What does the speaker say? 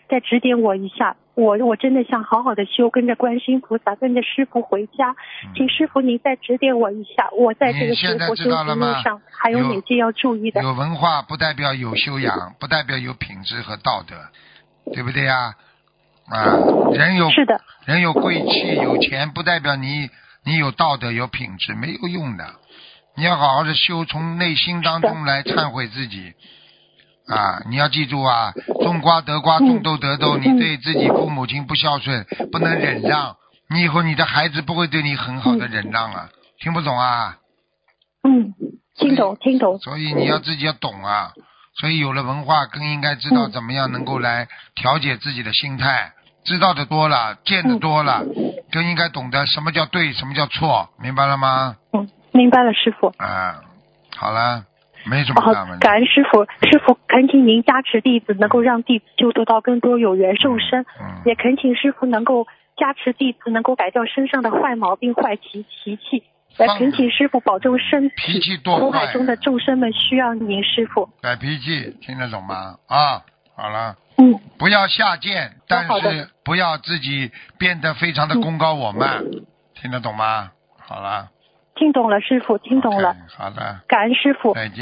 再指点我一下。我真的想好好的修，跟着观世音菩萨，跟着师父回家，请师父您再指点我一下，我在这个学佛修行路上还有哪些要注意的？ 有文化不代表有修养，不代表有品质和道德，对不对呀？ 是的， 人有贵气有钱，不代表你有道德有品质，没有用的。你要好好的修，从内心当中来忏悔自己。你要记住啊，种瓜得瓜，种豆得豆。你对自己父母亲不孝顺，不能忍让，你以后你的孩子不会对你很好的忍让啊。听不懂啊？ 听懂。 所以你要自己要懂啊。所以有了文化，更应该知道怎么样能够来调节自己的心态。知道的多了，见的多了，更应该懂得什么叫对，什么叫错，明白了吗？ 明白了，师父。 好了。没什么大问题。 感恩师父，师父恳请您加持弟子，能够让弟子就得到更多有缘受生，也恳请师父能够加持弟子，能够改掉身上的坏毛病、坏脾气，也恳请师父保重身体。 脾气多坏， 苦海中的众生们需要您，师父。 改脾气，听得懂吗？好了。不要下贱，但是不要自己变得非常的功高我慢，听得懂吗？好了。 听懂了，师父，听懂了。 好的。 感恩师父。 再见。